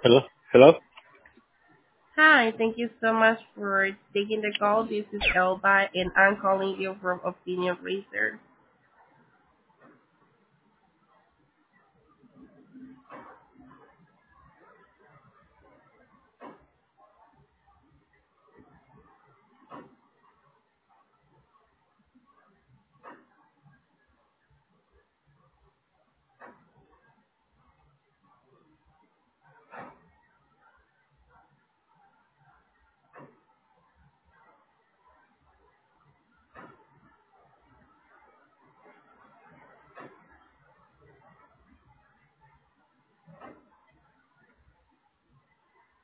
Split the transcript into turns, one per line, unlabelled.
Hello? Hello?
Hi, thank you so much for taking the call. This is Elba, and I'm calling you from Opinion Research.